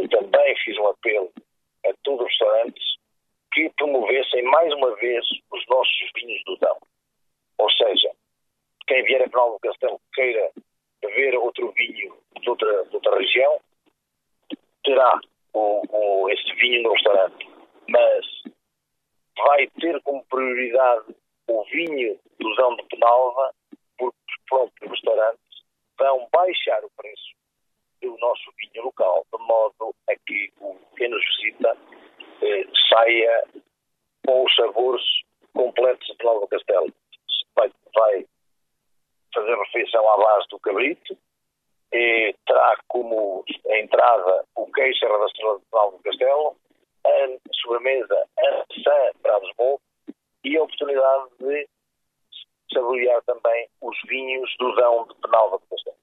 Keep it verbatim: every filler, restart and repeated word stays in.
também fiz um apelo a todos os restaurantes que promovessem mais uma vez os nossos vinhos do Dão. Ou seja, quem vier a Penalva do Castelo queira beber outro vinho de outra, de outra região, terá o, o, esse vinho no restaurante, mas vai ter como prioridade o vinho do Dão de Penalva, porque os próprios restaurantes vão baixar o preço do nosso vinho local, de modo a que o quem nos visita eh, saia com os sabores completos de Penalva do Castelo. Vai, vai fazer refeição à base do cabrito, e terá como entrada o queijo da Estrela de Penalva do Castelo, a sobremesa a maçã para desmonte e a oportunidade de saborear também os vinhos do Dão de Penalva do Castelo.